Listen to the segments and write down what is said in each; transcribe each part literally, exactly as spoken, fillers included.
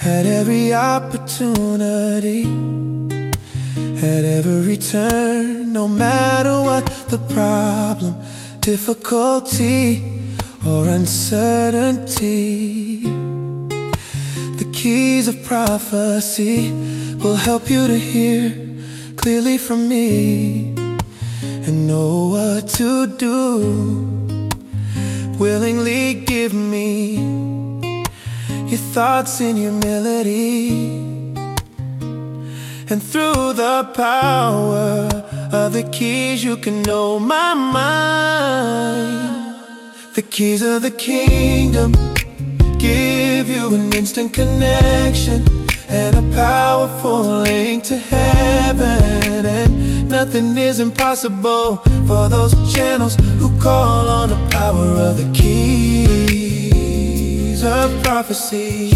at every opportunity, at every turn, no matter what the problem, difficulty, or uncertainty. The keys of prophecy will help you to hear clearly from me and know what to do. Willingly give me your thoughts in humility, and through the power of the keys you can know my mind. The keys of the kingdom give you an instant connection and a powerful link to heaven. And nothing is impossible for those channels who call on the power of the keys of prophecy.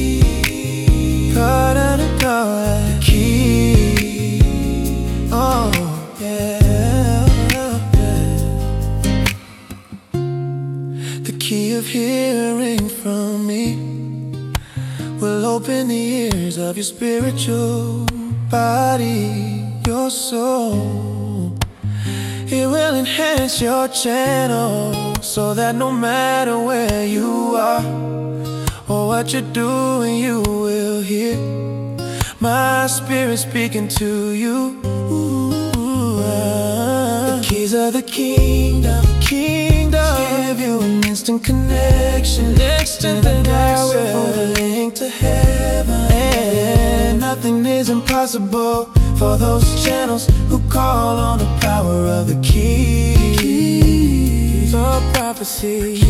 The key, oh yeah, yeah. The key of hearing from me will open the ears of your spiritual body, your soul. It will enhance your channel so that no matter where you are or what you're doing, you will hear my spirit speaking to you. The keys of the kingdom, kingdom give you an instant connection, instant and a powerful link to heaven. And nothing is impossible for those channels who call on the power of the keys of prophecy,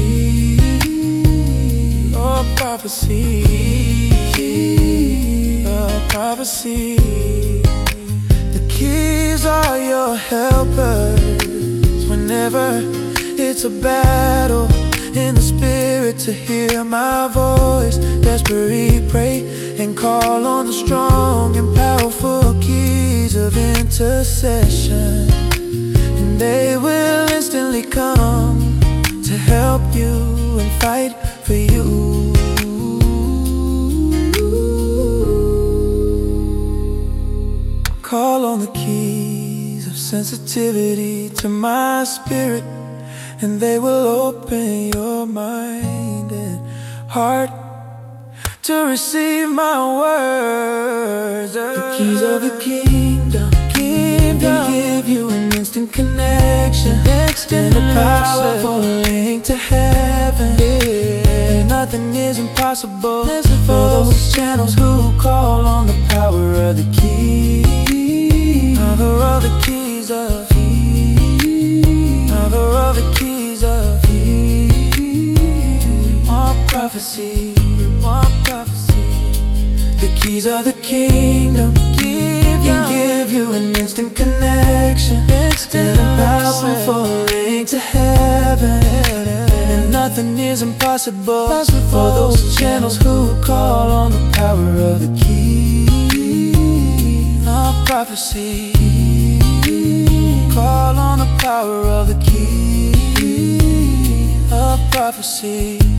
of prophecy, of prophecy. The keys are your helpers whenever it's a battle in the spirit, to hear my voice. Desperately pray and call on the strong and powerful keys of intercession, and they will instantly come to help you and fight for you. Call on the keys of sensitivity to my spirit, and they will open your mind and heart to receive my words. The keys of the kingdom, kingdom give you an instant connection, instant and a powerful link to heaven. Yeah. Nothing is impossible for those channels who call on the power of the keys, power of the keys of power of the keys of more prophecy, more prophecy. The keys of the kingdom give you, give you an instant connection, instant and a powerful link to heaven. And nothing is impossible for those channels who call on the power of the keys of prophecy. Call on the power of the key of prophecy.